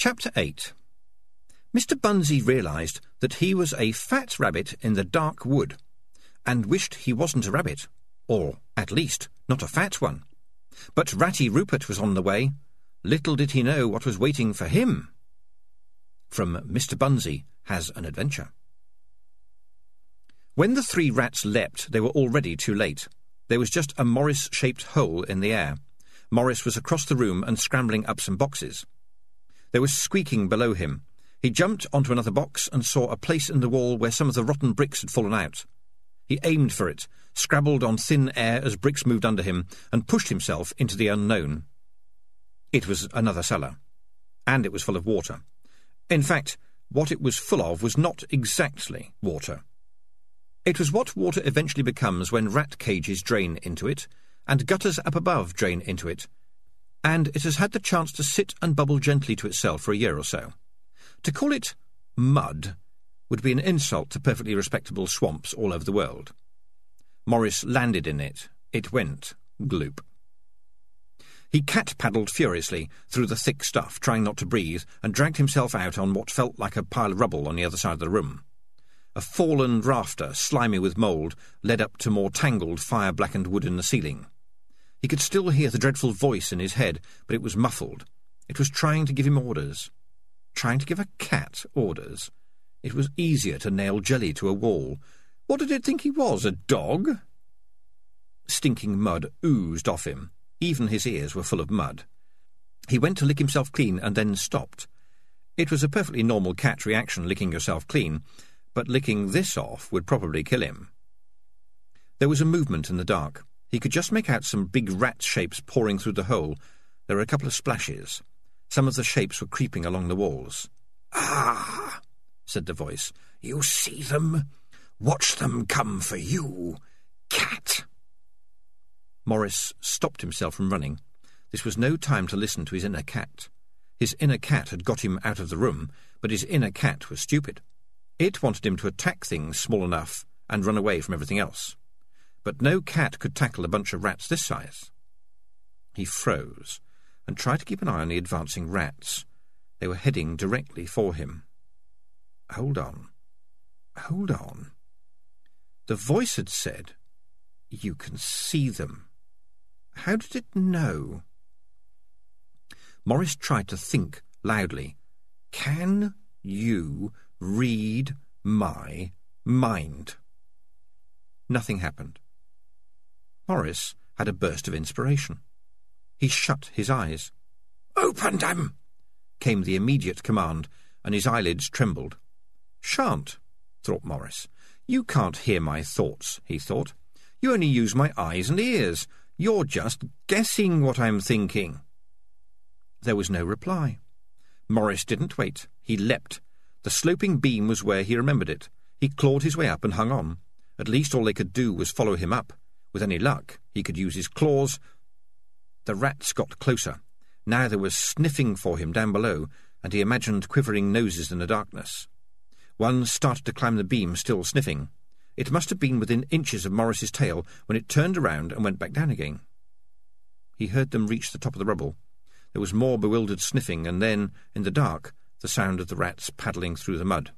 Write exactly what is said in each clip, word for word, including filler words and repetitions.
Chapter eight. Mister Bunsey realised that he was a fat rabbit in the dark wood, and wished he wasn't a rabbit, or, at least, not a fat one. But Ratty Rupert was on the way. Little did he know what was waiting for him. From Mister Bunsey Has an Adventure. When the three rats leapt, they were already too late. There was just a Morris-shaped hole in the air. Morris was across the room and scrambling up some boxes. There was squeaking below him. He jumped onto another box and saw a place in the wall where some of the rotten bricks had fallen out. He aimed for it, scrabbled on thin air as bricks moved under him, and pushed himself into the unknown. It was another cellar, and it was full of water. In fact, what it was full of was not exactly water. It was what water eventually becomes when rat cages drain into it, and gutters up above drain into it, and it has had the chance to sit and bubble gently to itself for a year or so. To call it mud would be an insult to perfectly respectable swamps all over the world. Morris landed in it. It went gloop. He cat-paddled furiously through the thick stuff, trying not to breathe, and dragged himself out on what felt like a pile of rubble on the other side of the room. A fallen rafter, slimy with mould, led up to more tangled, fire-blackened wood in the ceiling. He could still hear the dreadful voice in his head, but it was muffled. It was trying to give him orders. Trying to give a cat orders. It was easier to nail jelly to a wall. What did it think he was, a dog? Stinking mud oozed off him. Even his ears were full of mud. He went to lick himself clean and then stopped. It was a perfectly normal cat reaction, licking yourself clean, but licking this off would probably kill him. There was a movement in the dark. He could just make out some big rat shapes pouring through the hole. There were a couple of splashes. Some of the shapes were creeping along the walls. "Ah," said the voice. "You see them? Watch them come for you, cat." Morris stopped himself from running. This was no time to listen to his inner cat. His inner cat had got him out of the room, but his inner cat was stupid. It wanted him to attack things small enough and run away from everything else. But no cat could tackle a bunch of rats this size. He froze and tried to keep an eye on the advancing rats. They were heading directly for him. Hold on. Hold on. The voice had said, "You can see them." How did it know? Morris tried to think loudly. Can you read my mind? Nothing happened. Morris had a burst of inspiration. He shut his eyes. "Open them!" came the immediate command, and his eyelids trembled. "Shan't," thought Morris. "You can't hear my thoughts," he thought. "You only use my eyes and ears. You're just guessing what I'm thinking." There was no reply. Morris didn't wait. He leapt. The sloping beam was where he remembered it. He clawed his way up and hung on. At least all they could do was follow him up. With any luck, he could use his claws. The rats got closer. Now there was sniffing for him down below, and he imagined quivering noses in the darkness. One started to climb the beam, still sniffing. It must have been within inches of Morris's tail when it turned around and went back down again. He heard them reach the top of the rubble. There was more bewildered sniffing, and then, in the dark, the sound of the rats paddling through the mud.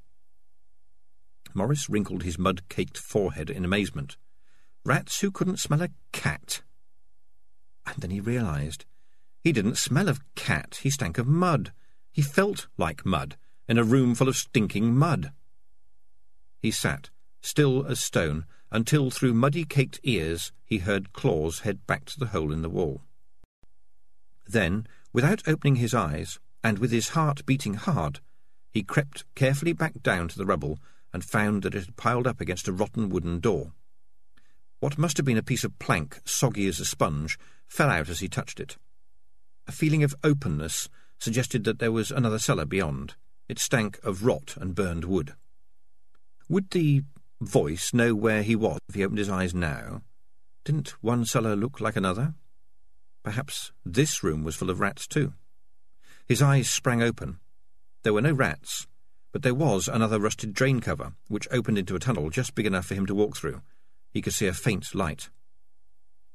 Morris wrinkled his mud-caked forehead in amazement. Rats who couldn't smell a cat. And then he realised. He didn't smell of cat, he stank of mud. He felt like mud, in a room full of stinking mud. He sat, still as stone, until through muddy-caked ears he heard claws head back to the hole in the wall. Then, without opening his eyes, and with his heart beating hard, he crept carefully back down to the rubble and found that it had piled up against a rotten wooden door. What must have been a piece of plank, soggy as a sponge, fell out as he touched it. A feeling of openness suggested that there was another cellar beyond. It stank of rot and burned wood. Would the voice know where he was if he opened his eyes now? Didn't one cellar look like another? Perhaps this room was full of rats too. His eyes sprang open. There were no rats, but there was another rusted drain cover, which opened into a tunnel just big enough for him to walk through. He could see a faint light.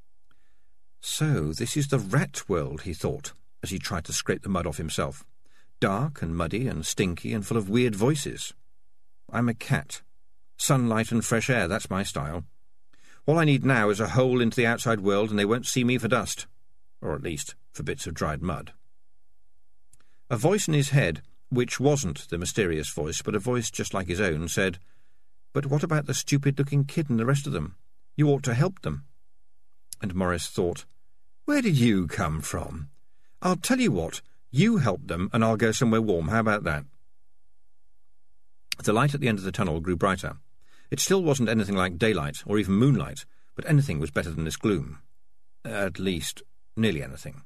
So this is the rat world, he thought, as he tried to scrape the mud off himself. dark and muddy and stinky and full of weird voices. I'm a cat. Sunlight and fresh air, that's my style. All I need now is a hole into the outside world, and they won't see me for dust. Or at least for bits of dried mud. A voice in his head, which wasn't the mysterious voice, but a voice just like his own, said, "But what about the stupid-looking kid and the rest of them? You ought to help them." And Maurice thought, "Where did you come from? I'll tell you what, you help them and I'll go somewhere warm. How about that?" The light at the end of the tunnel grew brighter. It still wasn't anything like daylight or even moonlight, but anything was better than this gloom. At least, nearly anything.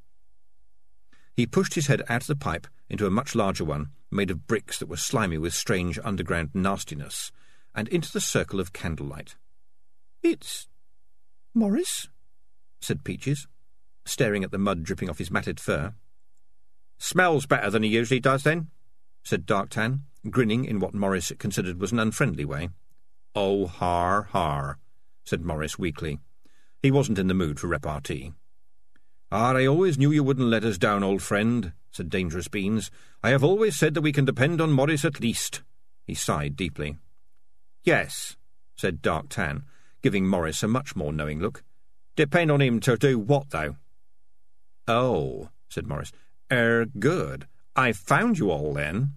He pushed his head out of the pipe into a much larger one, made of bricks that were slimy with strange underground nastiness, and into the circle of candlelight. "It's Maurice," said Peaches, staring at the mud dripping off his matted fur. "Smells better than he usually does, then," said Darktan, grinning in what Maurice considered was an unfriendly way. "Oh, har, har," said Maurice weakly. He wasn't in the mood for repartee. "Ah, I always knew you wouldn't let us down, old friend," said Dangerous Beans. "I have always said that we can depend on Maurice at least." He sighed deeply. "Yes," said Darktan, giving Maurice a much more knowing look. "Depend on him to do what, though?" "Oh," said Maurice. "Er, good. I've found you all, then."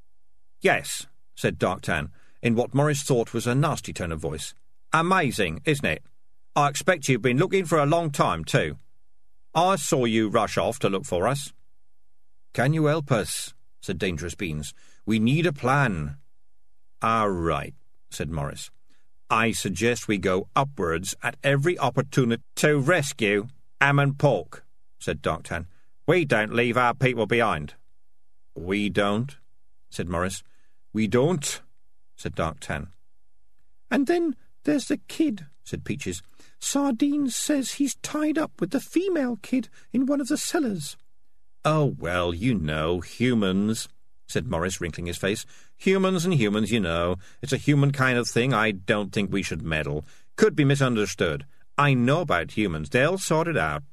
"Yes," said Darktan, in what Maurice thought was a nasty tone of voice. "Amazing, isn't it? I expect you've been looking for a long time, too. I saw you rush off to look for us." "Can you help us?" said Dangerous Beans. "We need a plan." "All right," said Maurice. "I suggest we go upwards at every opportunity to rescue Ham and Pork," said Darktan. "We don't leave our people behind." "We don't," said Maurice. "We don't," said Darktan. "And then there's the kid," said Peaches. "Sardines says he's tied up with the female kid in one of the cellars." "Oh, well, you know, humans," said Maurice, wrinkling his face. "Humans and humans, you know. It's a human kind of thing. I don't think we should meddle. Could be misunderstood. I know about humans. They'll sort it out."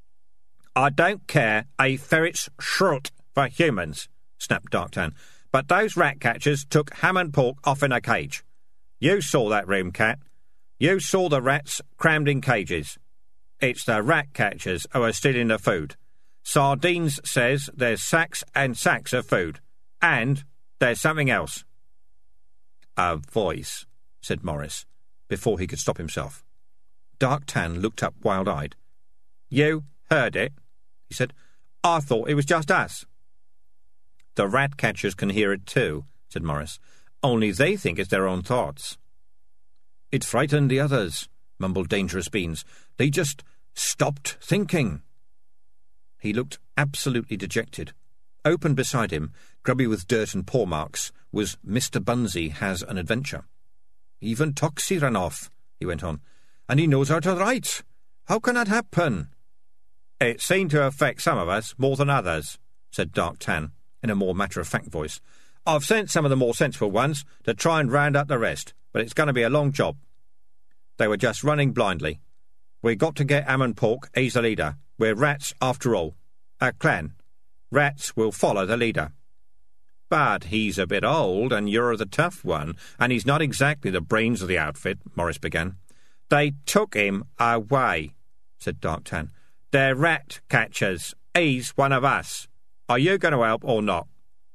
"I don't care a ferret's shroot for humans," snapped Darktan. "But those rat catchers took Ham and Pork off in a cage. You saw that room, Cat. You saw the rats crammed in cages. It's the rat catchers who are stealing the food. Sardines says there's sacks and sacks of food. And there's something else." "A voice," said Maurice, before he could stop himself. Darktan looked up wild-eyed. "You heard it?" he said. "I thought it was just us." "The rat catchers can hear it too," said Maurice. "Only they think it's their own thoughts." "It frightened the others," mumbled Dangerous Beans. "They just stopped thinking." He looked absolutely dejected. Open beside him, grubby with dirt and paw marks, was Mister Bunsey Has an Adventure. "Even Toxie ran off," he went on, "and he knows how to write. How can that happen?" "It seemed to affect some of us more than others," said Darktan, in a more matter-of-fact voice. "I've sent some of the more sensible ones to try and round up the rest, but it's going to be a long job. They were just running blindly. We got to get Ham and Pork. He's the leader. We're rats, after all. A clan. Rats will follow the leader." "But he's a bit old, and you're the tough one, and he's not exactly the brains of the outfit," Maurice began. "They took him away," said Darktan. "They're rat catchers. He's one of us. Are you going to help or not?"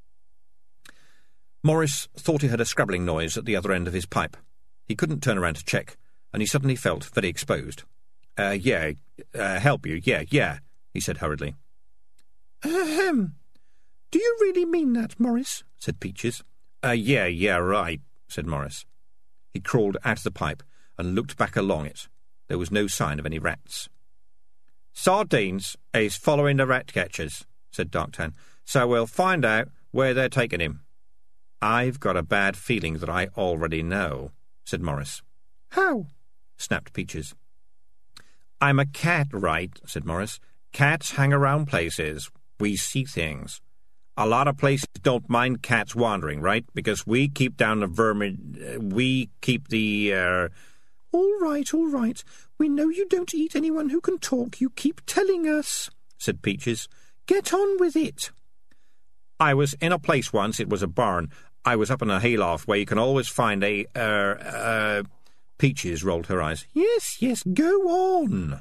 Maurice thought he heard a scrabbling noise at the other end of his pipe. He couldn't turn around to check, and he suddenly felt very exposed. Uh, yeah, uh, help you, yeah, yeah, he said hurriedly. Ahem. Do you really mean that, Maurice? Said Peaches. Uh, yeah, yeah, right, said Maurice. He crawled out of the pipe and looked back along it. There was no sign of any rats. Sardines is following the rat catchers, said Darktan, so we'll find out where they're taking him. I've got a bad feeling that I already know, said Maurice. How? Snapped Peaches. I'm a cat, right, said Maurice. Cats hang around places. We see things. A lot of places don't mind cats wandering, right? Because we keep down the vermin... Uh, we keep the... Uh... All right, all right. We know you don't eat anyone who can talk. You keep telling us, said Peaches. Get on with it. I was in a place once, it was a barn. I was up in a hayloft where you can always find a, uh, uh... Peaches rolled her eyes. Yes, yes, go on.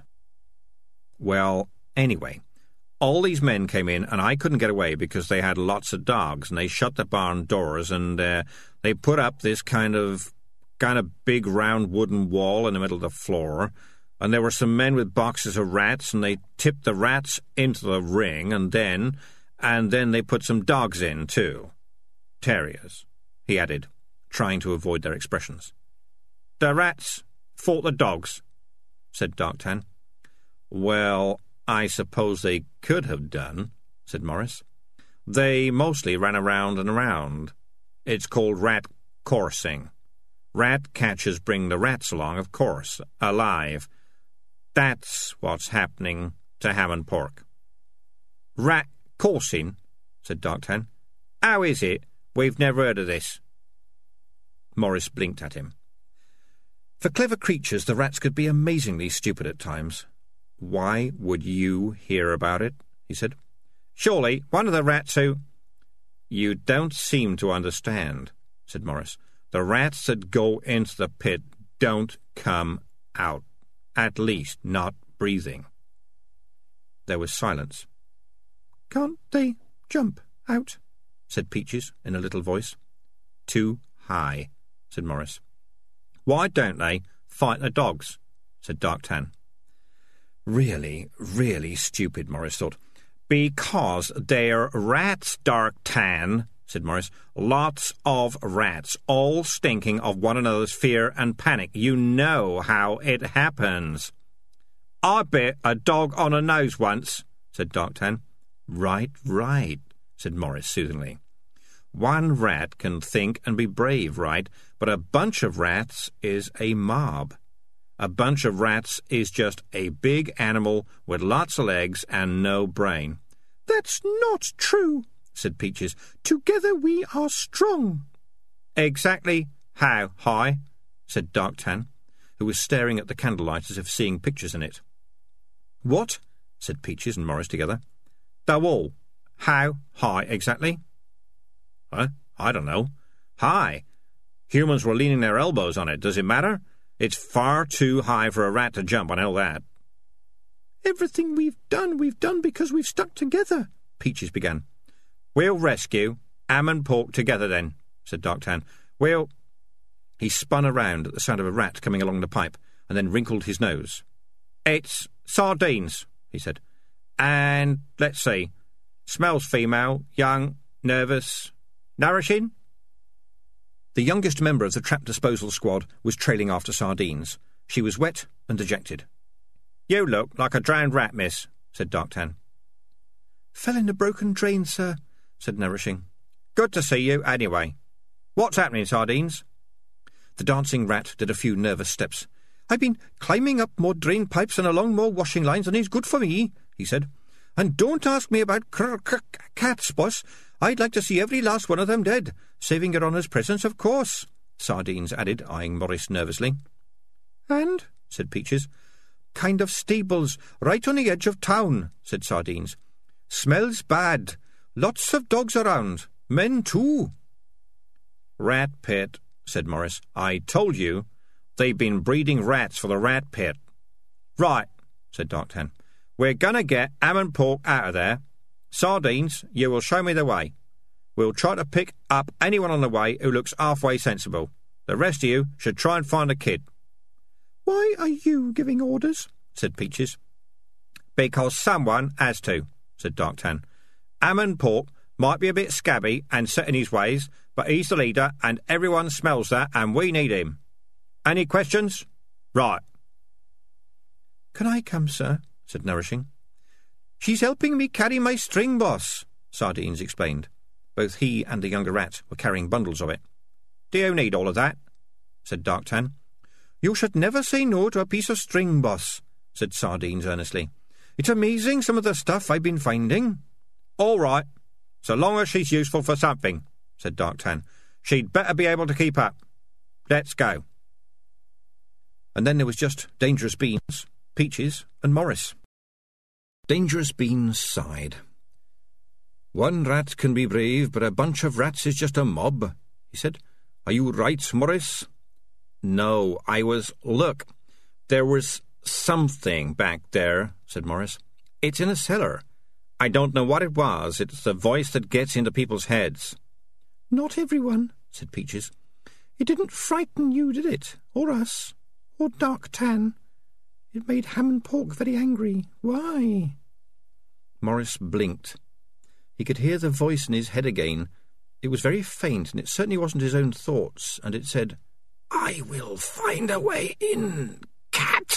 Well, anyway, all these men came in, and I couldn't get away because they had lots of dogs, and they shut the barn doors, and uh, they put up this kind of, kind of big round wooden wall in the middle of the floor, and there were some men with boxes of rats, and they tipped the rats into the ring, and then, and then they put some dogs in, too. Terriers, he added, trying to avoid their expressions. The rats fought the dogs, said Darktan. Well, I suppose they could have done, said Morris. They mostly ran around and around. It's called rat coursing. Rat catchers bring the rats along, of course, alive. That's what's happening to ham and pork. Rat coursing, said Darktan. How is it? We've never heard of this. Morris blinked at him. For clever creatures, the rats could be amazingly stupid at times. Why would you hear about it? He said. Surely one of the rats who... You don't seem to understand, said Morris. The rats that go into the pit don't come out. At least not breathing. There was silence. Can't they jump out? Said Peaches in a little voice. Too high, said Morris. Why don't they fight the dogs? Said Darktan. Really, really stupid, Morris thought. Because they're rats, Darktan, said Morris. Lots of rats, all stinking of one another's fear and panic. You know how it happens. I bit a dog on a nose once, said Darktan. Right, right, said Morris soothingly. One rat can think and be brave, right? But a bunch of rats is a mob. A bunch of rats is just a big animal with lots of legs and no brain. That's not true, said Peaches. Together we are strong. Exactly how high? Said Darktan, who was staring at the candlelight as if seeing pictures in it. What? Said Peaches and Morris together. The wall. How high exactly? Huh? I don't know. High. Humans were leaning their elbows on it. Does it matter? It's far too high for a rat to jump, I know that. Everything we've done, we've done because we've stuck together, Peaches began. We'll rescue ham and pork together then, said Darktan. We'll... He spun around at the sound of a rat coming along the pipe, and then wrinkled his nose. It's sardines, he said. And, let's see, smells female, young, nervous, nourishing? The youngest member of the trap disposal squad was trailing after sardines. She was wet and dejected. You look like a drowned rat, miss, said Darktan. Fell in a broken drain, sir, said Nourishing. Good to see you, anyway. What's happening, Sardines? The dancing rat did a few nervous steps. I've been climbing up more drain pipes and along more washing lines than is good for me, he said. And don't ask me about cr cr cats, boss. I'd like to see every last one of them dead. Saving your honour's presence, of course, Sardines added, eyeing Morris nervously. And, said Peaches, kind of stables, right on the edge of town, said Sardines. Smells bad. Lots of dogs around. Men, too. Rat pit, said Morris. I told you. They've been breeding rats for the rat pit. Right, said Darktan. We're going to get ham and pork out of there. Sardines, you will show me the way. We'll try to pick up anyone on the way who looks halfway sensible. The rest of you should try and find a kid. Why are you giving orders? Said Peaches. Because someone has to, said Darktan. Ham and pork might be a bit scabby and set in his ways, but he's the leader and everyone smells that and we need him. Any questions? Right. Can I come, sir? Said Nourishing. She's helping me carry my string, boss, Sardines explained. Both he and the younger rat were carrying bundles of it. Do you need all of that? Said Darktan. You should never say no to a piece of string, boss, said Sardines earnestly. It's amazing some of the stuff I've been finding. All right, so long as she's useful for something, said Darktan. She'd better be able to keep up. Let's go. And then there was just Dangerous Beans, Peaches, and Morris. Dangerous Beans sighed. "One rat can be brave, but a bunch of rats is just a mob," he said. "Are you right, Morris?" "No, I was... Look, there was something back there," said Morris. "It's in a cellar. I don't know what it was. It's the voice that gets into people's heads." "Not everyone," said Peaches. "It didn't frighten you, did it? Or us? Or Dark Tan? It made Ham and Pork very angry. Why?" Morris blinked. He could hear the voice in his head again. It was very faint, and it certainly wasn't his own thoughts, and it said, "I will find a way in, cat."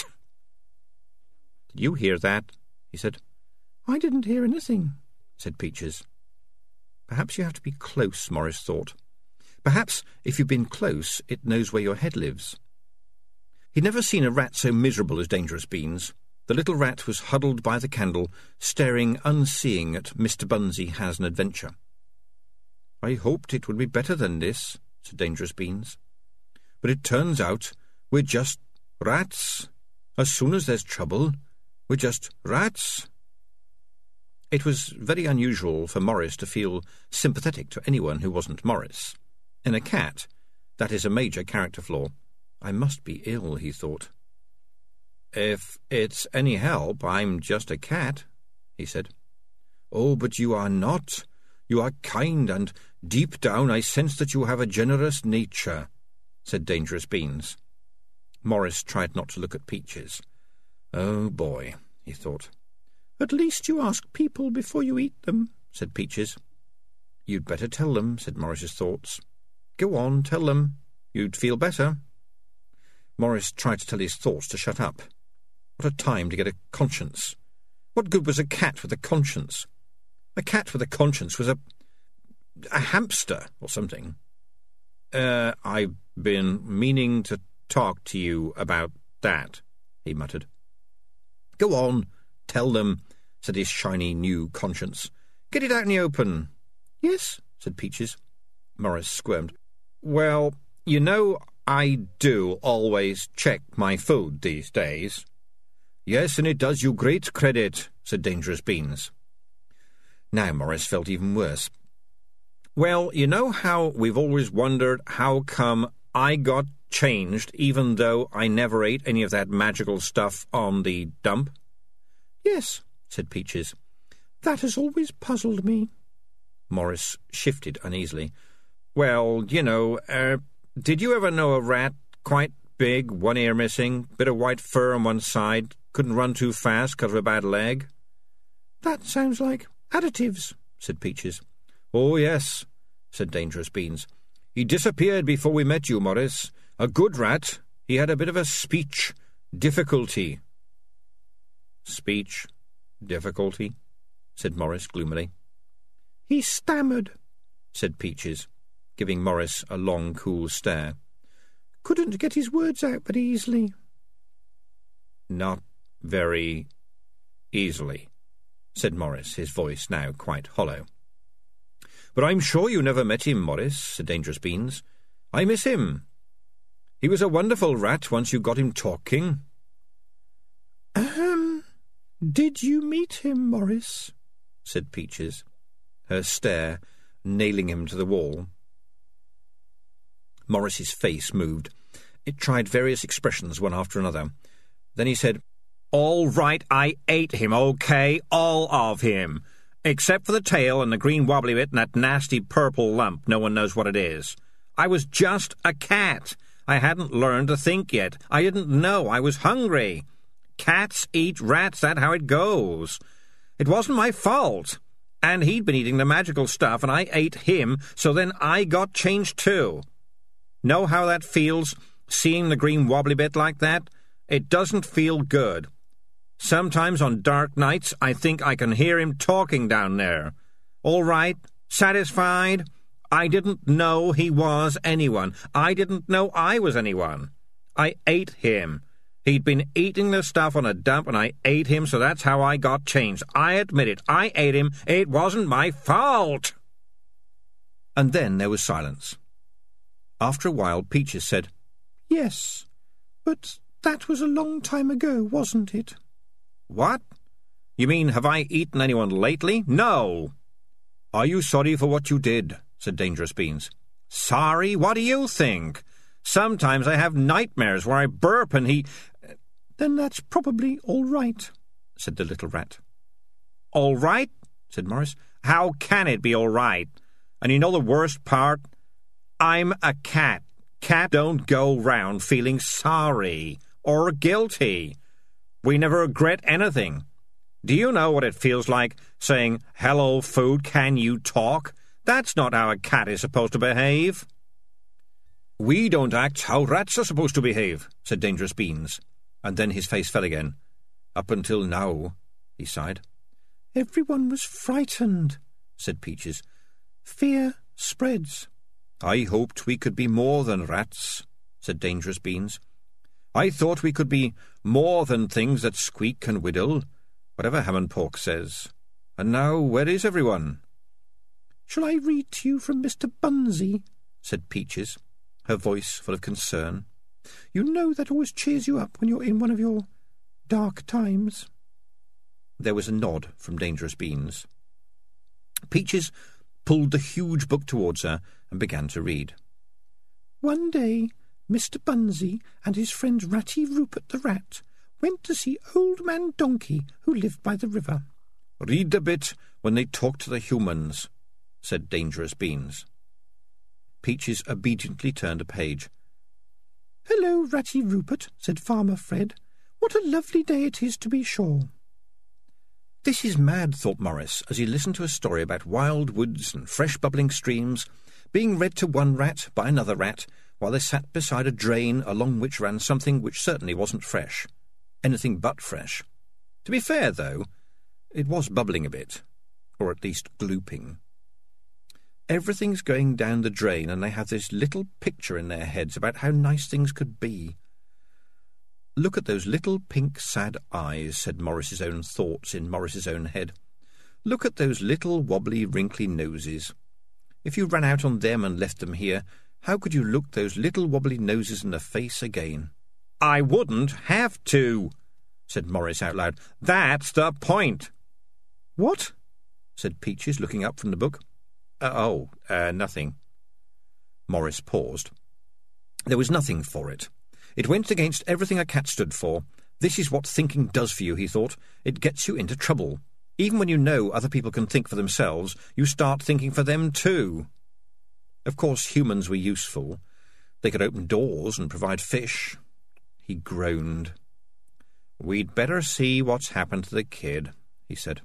"Did you hear that?" he said. "I didn't hear anything," said Peaches. Perhaps you have to be close, Morris thought. Perhaps, if you've been close, it knows where your head lives. He'd never seen a rat so miserable as Dangerous Beans. The little rat was huddled by the candle, staring unseeing at Mister Bunsey Has an Adventure. "I hoped it would be better than this," said Dangerous Beans. "But it turns out we're just rats. As soon as there's trouble, we're just rats." It was very unusual for Morris to feel sympathetic to anyone who wasn't Morris. In a cat, that is a major character flaw. "I must be ill," he thought. "If it's any help, I'm just a cat," he said. "Oh, but you are not. You are kind, and deep down I sense that you have a generous nature," said Dangerous Beans. Morris tried not to look at Peaches. "Oh, boy," he thought. "At least you ask people before you eat them," said Peaches. "You'd better tell them," said Morris's thoughts. "Go on, tell them. You'd feel better." Morris tried to tell his thoughts to shut up. What a time to get a conscience. What good was a cat with a conscience? A cat with a conscience was a... a hamster or something. Uh, I've been meaning to talk to you about that," he muttered. "Go on, tell them," said his shiny new conscience. "Get it out in the open." "Yes," said Peaches. Morris squirmed. "Well, you know, I do always check my food these days." "Yes, and it does you great credit," said Dangerous Beans. Now Morris felt even worse. "Well, you know how we've always wondered how come I got changed even though I never ate any of that magical stuff on the dump?" "Yes," said Peaches. "That has always puzzled me." Morris shifted uneasily. "Well, you know, uh, did you ever know a rat quite big, one ear missing, bit of white fur on one side, couldn't run too fast because of a bad leg?" "That sounds like additives," said Peaches. "Oh, yes," said Dangerous Beans. "He disappeared before we met you, Morris. A good rat. He had a bit of a speech difficulty." "Speech difficulty?" said Morris gloomily. "He stammered," said Peaches, giving Morris a long, cool stare. "Couldn't get his words out very easily." "Not very easily," said Morris, his voice now quite hollow. "But I'm sure you never met him, Morris," said Dangerous Beans. "I miss him. He was a wonderful rat once you got him talking." Ahem. "Did you meet him, Morris?" said Peaches, her stare nailing him to the wall. Morris's face moved. It tried various expressions, one after another. Then he said, "All right, I ate him, okay, all of him, except for the tail and the green wobbly bit and that nasty purple lump. No one knows what it is. I was just a cat. I hadn't learned to think yet. I didn't know I was hungry. Cats eat rats, that's how it goes. It wasn't my fault. And he'd been eating the magical stuff, and I ate him, so then I got changed too. Know how that feels, seeing the green wobbly bit like that? It doesn't feel good. Sometimes on dark nights I think I can hear him talking down there. All right, satisfied? I didn't know he was anyone. I didn't know I was anyone. I ate him. He'd been eating the stuff on a dump, and I ate him, so that's how I got changed. I admit it. I ate him. It wasn't my fault." And then there was silence. After a while, Peaches said, "Yes, but that was a long time ago, wasn't it?" "What? You mean, have I eaten anyone lately? No." "Are you sorry for what you did?" said Dangerous Beans. "Sorry? What do you think? Sometimes I have nightmares where I burp and he—" "Then that's probably all right," said the little rat. "All right?" said Maurice. "How can it be all right? And you know the worst part? I'm a cat. Cat don't go round feeling sorry or guilty. We never regret anything. Do you know what it feels like saying, 'Hello, food, can you talk?' That's not how a cat is supposed to behave." "We don't act how rats are supposed to behave," said Dangerous Beans, and then his face fell again. "Up until now," he sighed. "Everyone was frightened," said Peaches. "Fear spreads." "I hoped we could be more than rats," said Dangerous Beans. "I thought we could be more than things that squeak and whittle, whatever Ham and Pork says. And now where is everyone?" "Shall I read to you from Mister Bunsey?" said Peaches, her voice full of concern. "You know that always cheers you up when you're in one of your dark times." There was a nod from Dangerous Beans. Peaches pulled the huge book towards her and began to read. "One day, Mister Bunsey and his friend Ratty Rupert the Rat went to see Old Man Donkey, who lived by the river." "Read the bit when they talk to the humans," said Dangerous Beans. Peaches obediently turned a page. "Hello, Ratty Rupert," said Farmer Fred. "What a lovely day it is, to be sure." This is mad, thought Maurice, as he listened to a story about wild woods and fresh bubbling streams, being read to one rat by another rat, while they sat beside a drain along which ran something which certainly wasn't fresh. Anything but fresh. To be fair, though, it was bubbling a bit, or at least glooping. Everything's going down the drain, and they have this little picture in their heads about how nice things could be. "Look at those little pink sad eyes," said Maurice's own thoughts in Maurice's own head. "Look at those little wobbly wrinkly noses. If you ran out on them and left them here, how could you look those little wobbly noses in the face again?" "I wouldn't have to," said Maurice out loud. "That's the point." "What?" said Peaches, looking up from the book. Uh, oh, uh, nothing. Maurice paused. There was nothing for it. It went against everything a cat stood for. This is what thinking does for you, he thought. It gets you into trouble. Even when you know other people can think for themselves, you start thinking for them too. Of course, humans were useful. They could open doors and provide fish. He groaned. "We'd better see what's happened to the kid," he said.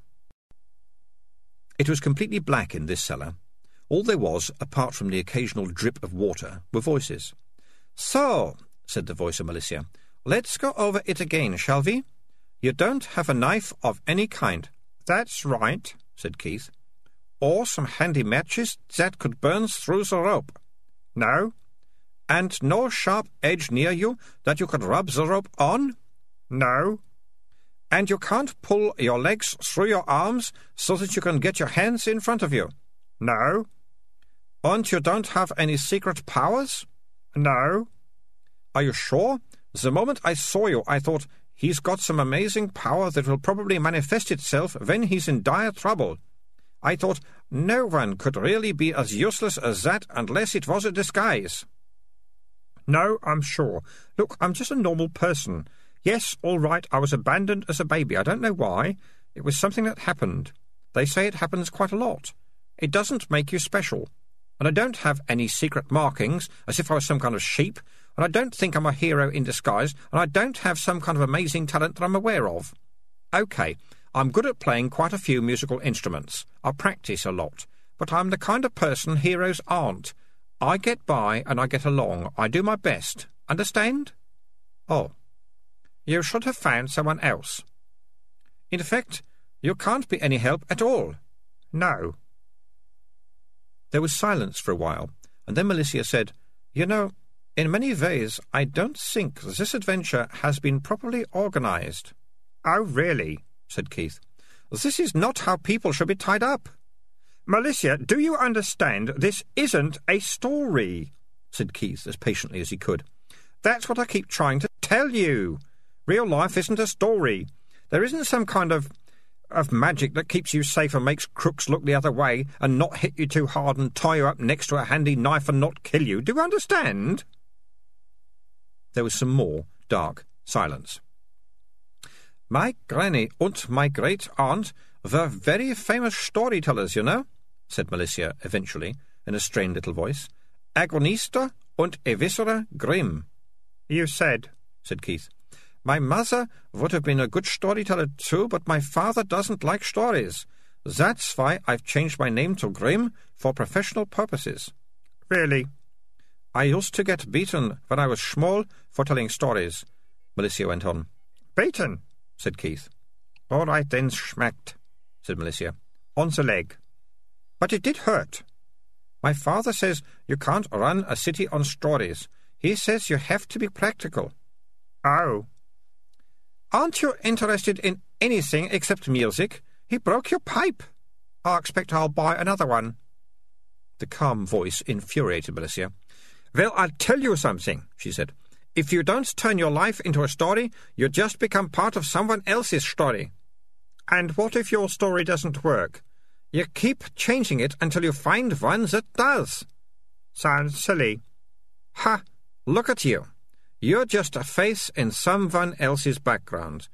It was completely black in this cellar. All there was, apart from the occasional drip of water, were voices. "So," said the voice of Malicia, "let's go over it again, shall we? You don't have a knife of any kind." "That's right," said Keith. "Or some handy matches that could burn through the rope." "No." "And no sharp edge near you that you could rub the rope on?" "No." "And you can't pull your legs through your arms so that you can get your hands in front of you?" "No." "And you don't have any secret powers?" "No." "Are you sure? The moment I saw you, I thought, he's got some amazing power that will probably manifest itself when he's in dire trouble. I thought, no one could really be as useless as that unless it was a disguise." "No, I'm sure. Look, I'm just a normal person. Yes, all right, I was abandoned as a baby. I don't know why. It was something that happened. They say it happens quite a lot. It doesn't make you special. And I don't have any secret markings, as if I was some kind of sheep, and I don't think I'm a hero in disguise, and I don't have some kind of amazing talent that I'm aware of. OK, I'm good at playing quite a few musical instruments. I practice a lot. But I'm the kind of person heroes aren't. I get by and I get along. I do my best. Understand?" "Oh. You should have found someone else. In fact, you can't be any help at all." "No." There was silence for a while, and then Malicia said, "You know, in many ways I don't think this adventure has been properly organised." "Oh, really?" said Keith. "This is not how people should be tied up." "Malicia, do you understand? This isn't a story," said Keith as patiently as he could. "That's what I keep trying to tell you. Real life isn't a story. There isn't some kind of of magic that keeps you safe and makes crooks look the other way and not hit you too hard and tie you up next to a handy knife and not kill you. Do you understand?" There was some more dark silence. "My granny and my great-aunt were very famous storytellers, you know," said Milicia eventually, in a strained little voice. "Agonista und Eviscera Grimm." "You said," said Keith. "My mother would have been a good storyteller too, but my father doesn't like stories. That's why I've changed my name to Grimm for professional purposes." "Really?" "I used to get beaten when I was small for telling stories," Milicia went on. "Beaten?" said Keith. "All right then, schmacked," said Milicia. "On the leg. But it did hurt. My father says you can't run a city on stories. He says you have to be practical." "Oh." "Aren't you interested in anything except music? He broke your pipe." "I expect I'll buy another one." The calm voice infuriated Milicia. "Well, I'll tell you something," she said. "If you don't turn your life into a story, you just become part of someone else's story." "And what if your story doesn't work?" "You keep changing it until you find one that does." "Sounds silly." "Ha! Look at you. You're just a face in someone else's background.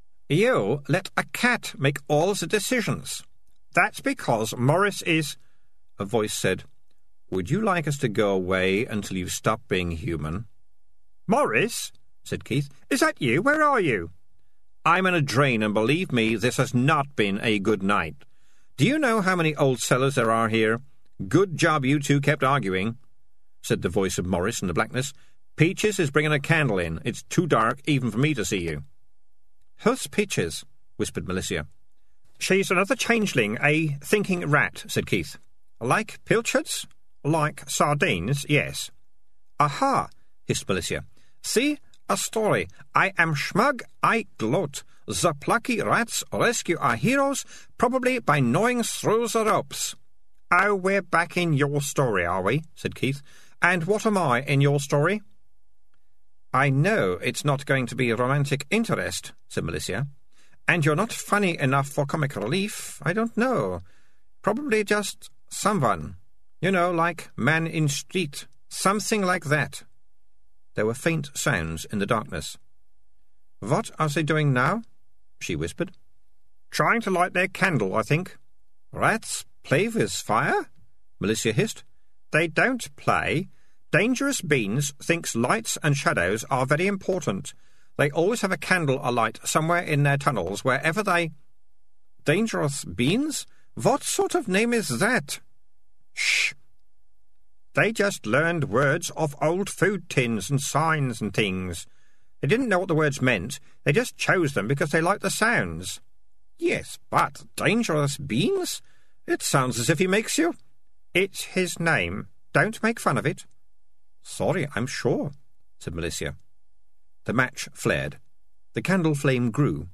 You let a cat make all the decisions." "That's because Morris is—" A voice said, "Would you like us to go away until you stop being human?" "Morris?" said Keith. "Is that you? Where are you?" "I'm in a drain, and believe me, this has not been a good night. Do you know how many old sellers there are here? Good job you two kept arguing," said the voice of Morris in the blackness. "Peaches is bringing a candle in. It's too dark even for me to see you." "Who's Peaches?" whispered Milicia. "She's another changeling, a thinking rat," said Keith. "Like pilchards?" "Like sardines, yes." "Aha!" hissed Milicia. "See? A story. I am Schmug, I gloat. The plucky rats rescue our heroes, probably by gnawing through the ropes." "Oh, we're back in your story, are we?" said Keith. "And what am I in your story?" "I know it's not going to be romantic interest," said Milicia. "And you're not funny enough for comic relief. I don't know. Probably just someone. You know, like man in street. Something like that." There were faint sounds in the darkness. "What are they doing now?" she whispered. "Trying to light their candle, I think." "Rats play with fire?" Milicia hissed. "They don't play. Dangerous Beans thinks lights and shadows are very important. They always have a candle alight somewhere in their tunnels, wherever they—" "Dangerous Beans? What sort of name is that?" "Shh! They just learned words of old food tins and signs and things. They didn't know what the words meant. They just chose them because they liked the sounds." "Yes, but Dangerous Beans? It sounds as if he makes you—" "It's his name. Don't make fun of it." "Sorry, I'm sure," said Milicia. The match flared. The candle flame grew.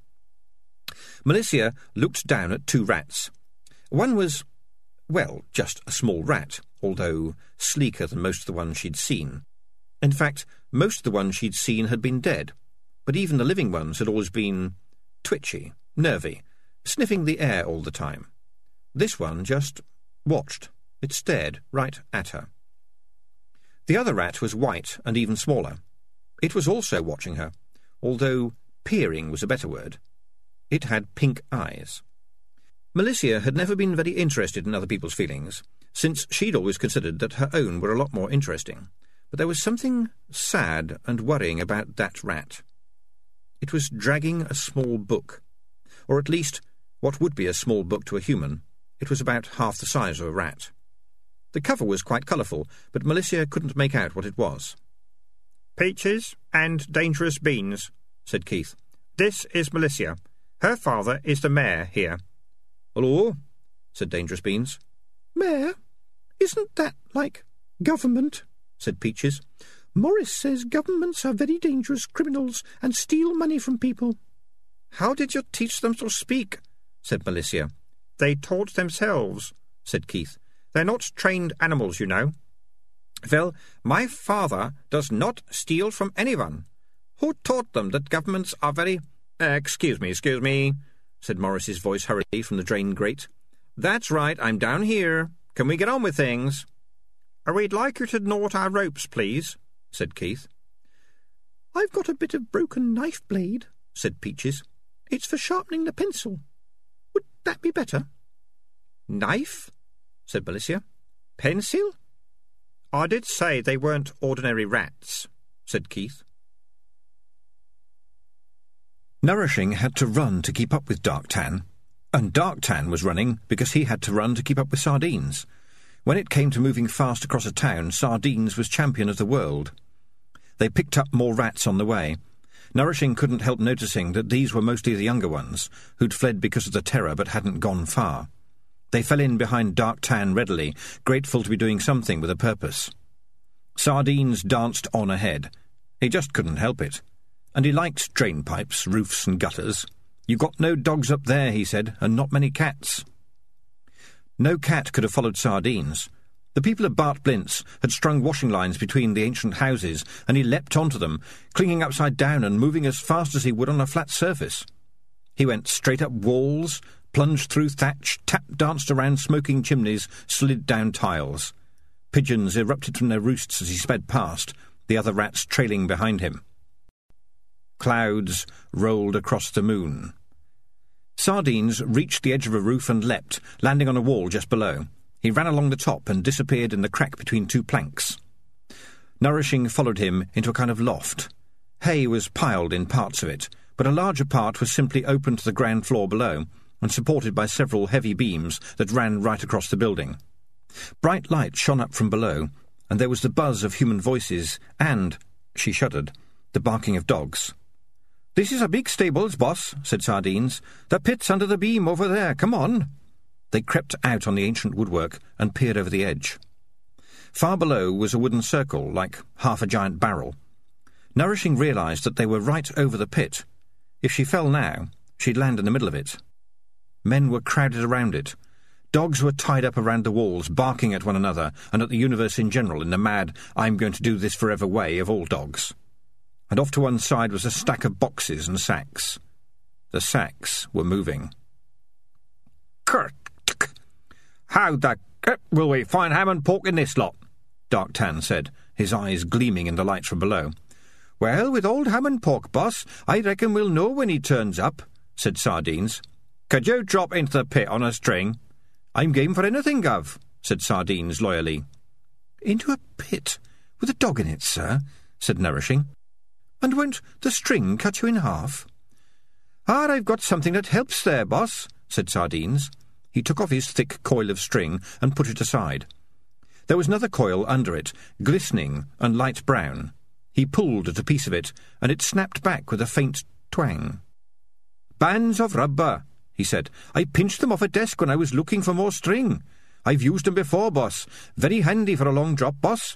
Milicia looked down at two rats. One was, well, just a small rat, although sleeker than most of the ones she'd seen. In fact, most of the ones she'd seen had been dead, but even the living ones had always been twitchy, nervy, sniffing the air all the time. This one just watched. It stared right at her. The other rat was white and even smaller. It was also watching her, although peering was a better word. It had pink eyes. Milicia had never been very interested in other people's feelings, since she'd always considered that her own were a lot more interesting. But there was something sad and worrying about that rat. It was dragging a small book, or at least what would be a small book to a human. It was about half the size of a rat. The cover was quite colourful, but Milicia couldn't make out what it was. "Peaches and Dangerous Beans," said Keith. "This is Milicia. Her father is the mayor here." "Hello," said Dangerous Beans. "Mayor? Isn't that like government?" said Peaches. "Morris says governments are very dangerous criminals and steal money from people." "How did you teach them to speak?" said Milicia. "They taught themselves," said Keith. "They're not trained animals, you know." "Well, my father does not steal from anyone. Who taught them that governments are very—" uh, excuse me, excuse me, said Morris's voice hurriedly from the drain grate. "That's right, I'm down here. Can we get on with things?" "We'd like you to knot our ropes, please," said Keith. "I've got a bit of broken knife blade," said Peaches. "It's for sharpening the pencil. Would that be better?" "Knife?" said Malicia. "Pencil?" "I did say they weren't ordinary rats," said Keith. Nourishing had to run to keep up with Darktan, and Darktan was running because he had to run to keep up with Sardines. When it came to moving fast across a town, Sardines was champion of the world. They picked up more rats on the way. Nourishing couldn't help noticing that these were mostly the younger ones, who'd fled because of the terror but hadn't gone far. They fell in behind Darktan readily, grateful to be doing something with a purpose. Sardines danced on ahead. He just couldn't help it. And he liked drain pipes, roofs and gutters. "You got no dogs up there," he said, "and not many cats." No cat could have followed Sardines. The people of Bart Blintz had strung washing lines between the ancient houses, and he leapt onto them, clinging upside down and moving as fast as he would on a flat surface. He went straight up walls, plunged through thatch, tap-danced around smoking chimneys, slid down tiles. Pigeons erupted from their roosts as he sped past, the other rats trailing behind him. Clouds rolled across the moon. Sardines reached the edge of a roof and leapt, landing on a wall just below. He ran along the top and disappeared in the crack between two planks. Nourishing followed him into a kind of loft. Hay was piled in parts of it, but a larger part was simply open to the ground floor below and supported by several heavy beams that ran right across the building. Bright light shone up from below, and there was the buzz of human voices and, she shuddered, the barking of dogs. "This is a big stables, boss," said Sardines. "The pit's under the beam over there. Come on." They crept out on the ancient woodwork and peered over the edge. Far below was a wooden circle, like half a giant barrel. Nourishing realised that they were right over the pit. If she fell now, she'd land in the middle of it. Men were crowded around it. Dogs were tied up around the walls, barking at one another and at the universe in general in the mad, "I'm going to do this forever" way of all dogs. And off to one side was a stack of boxes and sacks. The sacks were moving. "Kurt, how the kurt will we find ham and pork in this lot?" Darktan said, his eyes gleaming in the light from below. "Well, with old ham and pork, boss, I reckon we'll know when he turns up," said Sardines. "Could you drop into the pit on a string?" "I'm game for anything, Gov," said Sardines loyally. "Into a pit with a dog in it, sir?" said Nourishing. "And won't the string cut you in half?" "Ah, I've got something that helps there, boss," said Sardines. He took off his thick coil of string and put it aside. There was another coil under it, glistening and light brown. He pulled at a piece of it, and it snapped back with a faint twang. "Bands of rubber," he said. "I pinched them off a desk when I was looking for more string. I've used them before, boss. Very handy for a long drop, boss."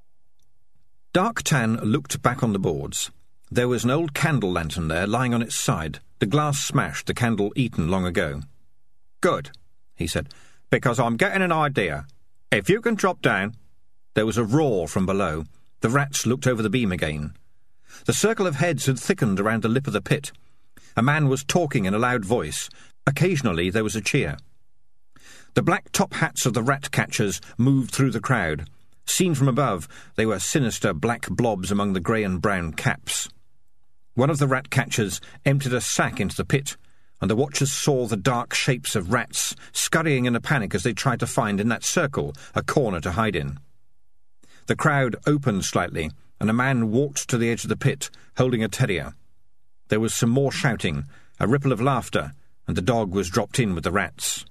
Darktan looked back on the boards. There was an old candle lantern there, lying on its side, the glass smashed, the candle eaten long ago. "Good," he said, "because I'm getting an idea. If you can drop down—" There was a roar from below. The rats looked over the beam again. The circle of heads had thickened around the lip of the pit. A man was talking in a loud voice. Occasionally there was a cheer. The black top hats of the rat catchers moved through the crowd. Seen from above, they were sinister black blobs among the grey and brown caps. One of the rat catchers emptied a sack into the pit, and the watchers saw the dark shapes of rats scurrying in a panic as they tried to find in that circle a corner to hide in. The crowd opened slightly, and a man walked to the edge of the pit, holding a terrier. There was some more shouting, a ripple of laughter, and the dog was dropped in with the rats.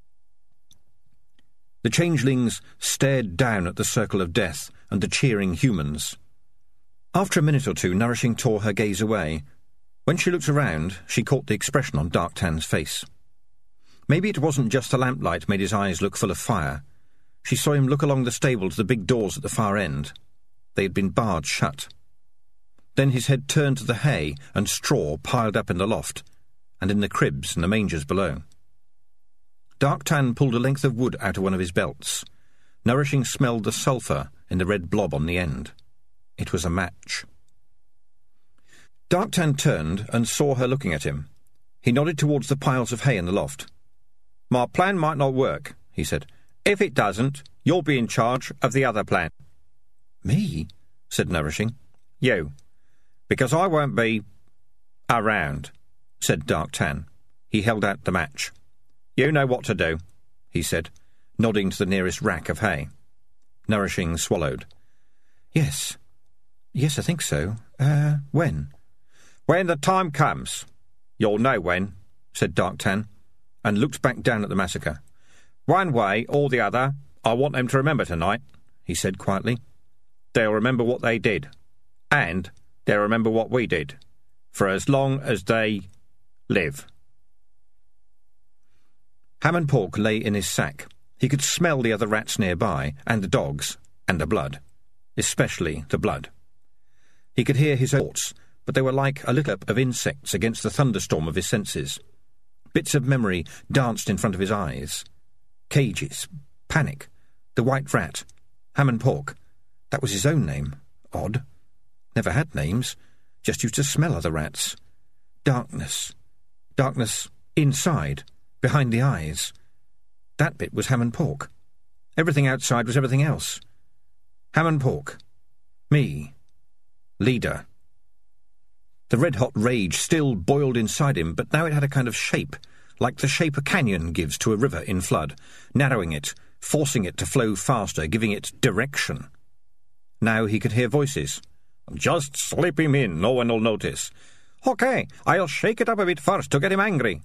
The changelings stared down at the circle of death and the cheering humans. After a minute or two, Nourishing tore her gaze away. When she looked around, she caught the expression on Darktan's face. Maybe it wasn't just the lamplight made his eyes look full of fire. She saw him look along the stable to the big doors at the far end. They had been barred shut. Then his head turned to the hay and straw piled up in the loft, and in the cribs and the mangers below. Darktan pulled a length of wood out of one of his belts. Nourishing smelled the sulphur in the red blob on the end. It was a match. Darktan turned and saw her looking at him. He nodded towards the piles of hay in the loft. "My plan might not work," he said. "If it doesn't, you'll be in charge of the other plan." "Me?" said Nourishing. "You. Because I won't be around," said Dark Tan. He held out the match. "You know what to do," he said, nodding to the nearest rack of hay. Nourishing swallowed. Yes. Yes, I think so. Uh, when? "When the time comes. You'll know when," said Dark Tan, and looked back down at the massacre. "One way or the other, I want them to remember tonight," he said quietly. "They'll remember what they did, and they'll remember what we did, for as long as they live." Ham and Pork lay in his sack. He could smell the other rats nearby, and the dogs, and the blood, especially the blood. He could hear his thoughts, but they were like a little of insects against the thunderstorm of his senses. Bits of memory danced in front of his eyes. Cages, panic, the white rat, Ham and Pork. That was his own name. Odd. Never had names, just used to smell other rats. Darkness. Darkness inside, behind the eyes. That bit was Ham and Pork. Everything outside was everything else. Ham and Pork. Me. Leader. The red-hot rage still boiled inside him, but now it had a kind of shape, like the shape a canyon gives to a river in flood, narrowing it, forcing it to flow faster, giving it direction. Now he could hear voices. "Just slip him in, no one will notice." "OK, I'll shake it up a bit first to get him angry."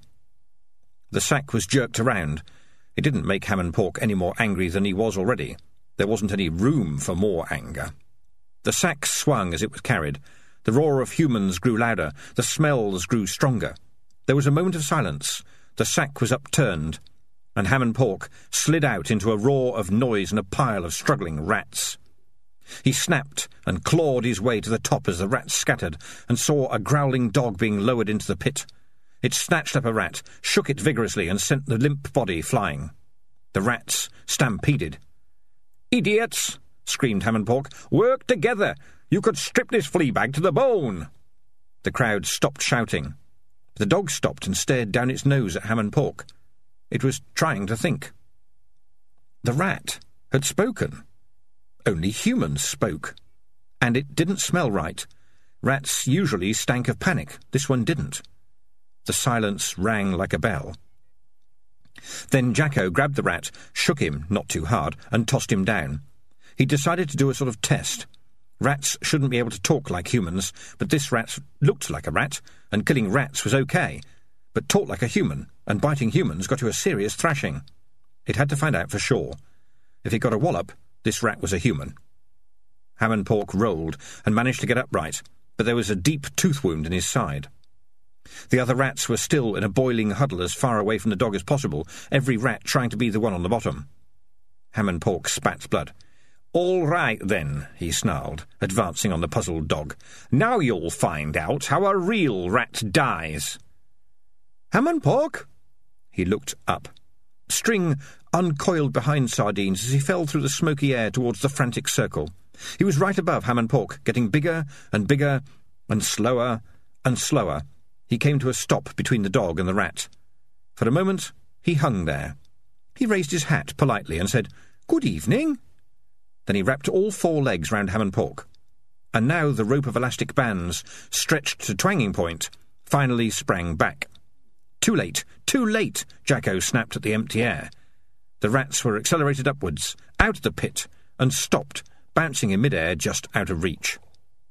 The sack was jerked around. It didn't make Ham and Pork any more angry than he was already. There wasn't any room for more anger. The sack swung as it was carried. The roar of humans grew louder. The smells grew stronger. There was a moment of silence. The sack was upturned, and Ham and Pork slid out into a roar of noise and a pile of struggling rats. He snapped and clawed his way to the top as the rats scattered, and saw a growling dog being lowered into the pit. It snatched up a rat, shook it vigorously, and sent the limp body flying. The rats stampeded. "Idiots!" screamed Ham and Pork. "Work together! You could strip this flea bag to the bone!" The crowd stopped shouting. The dog stopped and stared down its nose at Ham and Pork. It was trying to think. The rat had spoken. Only humans spoke. And it didn't smell right. Rats usually stank of panic. This one didn't. The silence rang like a bell. Then Jacko grabbed the rat, shook him, not too hard, and tossed him down. He decided to do a sort of test. Rats shouldn't be able to talk like humans, but this rat looked like a rat, and killing rats was okay. But talked like a human, and biting humans got you a serious thrashing. It had to find out for sure. If it got a wallop, this rat was a human. Ham and Pork rolled and managed to get upright, but there was a deep tooth wound in his side. The other rats were still in a boiling huddle as far away from the dog as possible, every rat trying to be the one on the bottom. Ham and Pork spat blood. "All right, then," he snarled, advancing on the puzzled dog. "Now you'll find out how a real rat dies." "Ham and Pork?" He looked up. String uncoiled behind Sardines as he fell through the smoky air towards the frantic circle. He was right above Ham and Pork, getting bigger and bigger and slower and slower. He came to a stop between the dog and the rat. For a moment he hung there. He raised his hat politely and said, "Good evening." Then he wrapped all four legs round Ham and Pork. And now the rope of elastic bands, stretched to twanging point, finally sprang back. "Too late! Too late!" Jacko snapped at the empty air. The rats were accelerated upwards, out of the pit, and stopped, bouncing in mid-air just out of reach.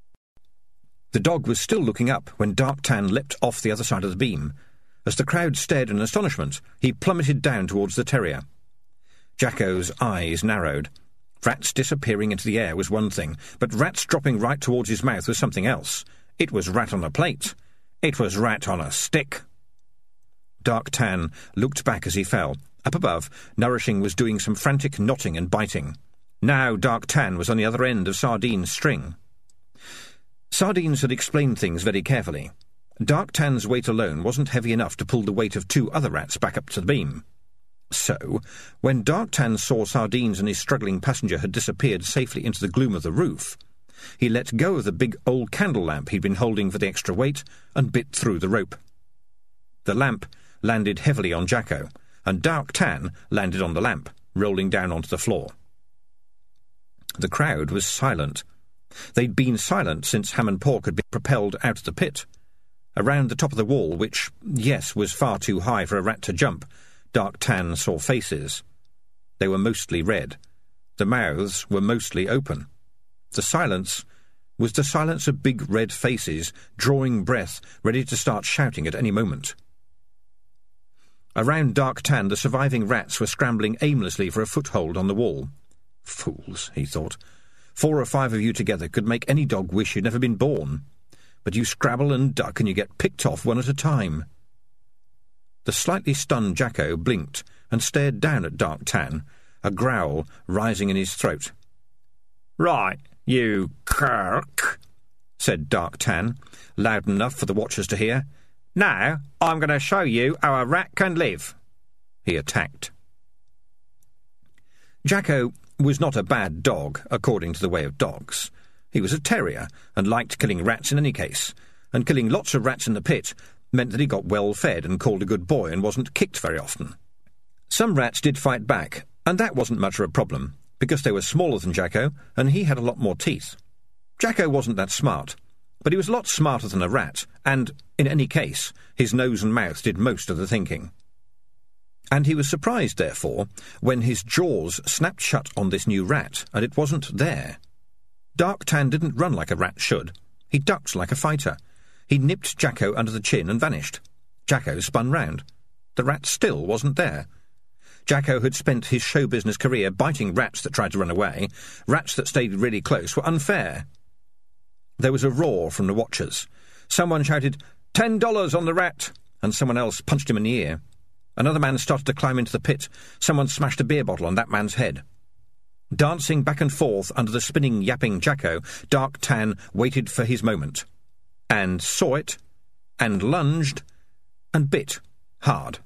The dog was still looking up when Dark Tan leapt off the other side of the beam. As the crowd stared in astonishment, he plummeted down towards the terrier. Jacko's eyes narrowed. Rats disappearing into the air was one thing, but rats dropping right towards his mouth was something else. It was rat on a plate. It was rat on a stick. Dark Tan looked back as he fell. Up above, Nourishing was doing some frantic knotting and biting. Now Dark Tan was on the other end of Sardine's string. Sardines had explained things very carefully. Dark Tan's weight alone wasn't heavy enough to pull the weight of two other rats back up to the beam. So, when Dark Tan saw Sardines and his struggling passenger had disappeared safely into the gloom of the roof, he let go of the big old candle lamp he'd been holding for the extra weight and bit through the rope. The lamp landed heavily on Jacko, and Dark Tan landed on the lamp, rolling down onto the floor. The crowd was silent. They'd been silent since Ham and Pork had been propelled out of the pit. Around the top of the wall, which, yes, was far too high for a rat to jump, Dark Tan saw faces. They were mostly red. The mouths were mostly open. The silence was the silence of big red faces, drawing breath, ready to start shouting at any moment. Around Dark Tan, the surviving rats were scrambling aimlessly for a foothold on the wall. Fools, he thought. Four or five of you together could make any dog wish he'd never been born. But you scrabble and duck and you get picked off one at a time. The slightly stunned Jacko blinked and stared down at Dark Tan, a growl rising in his throat. "Right, you Kirk," said Dark Tan, loud enough for the watchers to hear. "Now I'm going to show you how a rat can live." He attacked. Jacko was not a bad dog, according to the way of dogs. He was a terrier, and liked killing rats in any case, and killing lots of rats in the pit meant that he got well fed and called a good boy and wasn't kicked very often. Some rats did fight back, and that wasn't much of a problem, because they were smaller than Jacko, and he had a lot more teeth. Jacko wasn't that smart, but he was a lot smarter than a rat, and, in any case, his nose and mouth did most of the thinking. And he was surprised, therefore, when his jaws snapped shut on this new rat, and it wasn't there. Dark Tan didn't run like a rat should. He ducked like a fighter. He nipped Jacko under the chin and vanished. Jacko spun round. The rat still wasn't there. Jacko had spent his show business career biting rats that tried to run away. Rats that stayed really close were unfair. There was a roar from the watchers. Someone shouted, "Ten dollars on the rat!" and someone else punched him in the ear. Another man started to climb into the pit. Someone smashed a beer bottle on that man's head. Dancing back and forth under the spinning, yapping Jacko, Dark Tan waited for his moment, and saw it, and lunged, and bit hard.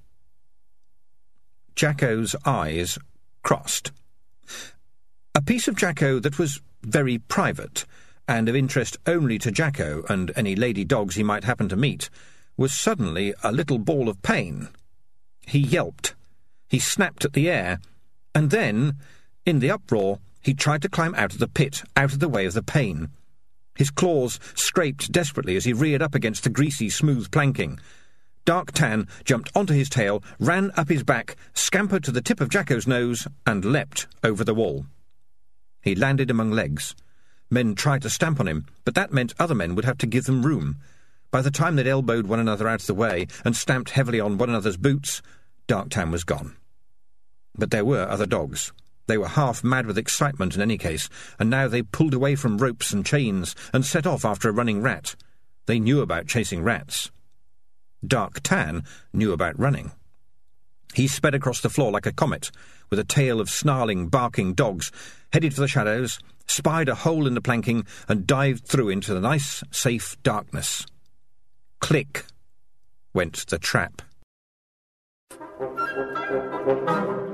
Jacko's eyes crossed. A piece of Jacko that was very private, and of interest only to Jacko and any lady dogs he might happen to meet, was suddenly a little ball of pain. He yelped. He snapped at the air, and then, in the uproar, he tried to climb out of the pit, out of the way of the pain. His claws scraped desperately as he reared up against the greasy, smooth planking. Dark Tan jumped onto his tail, ran up his back, scampered to the tip of Jacko's nose, and leapt over the wall. He landed among legs. Men tried to stamp on him, but that meant other men would have to give them room. By the time they'd elbowed one another out of the way and stamped heavily on one another's boots, Dark Tan was gone. But there were other dogs. They were half mad with excitement in any case, and now they pulled away from ropes and chains and set off after a running rat. They knew about chasing rats. Dark Tan knew about running. He sped across the floor like a comet, with a tail of snarling, barking dogs, headed for the shadows, spied a hole in the planking, and dived through into the nice, safe darkness. Click went the trap.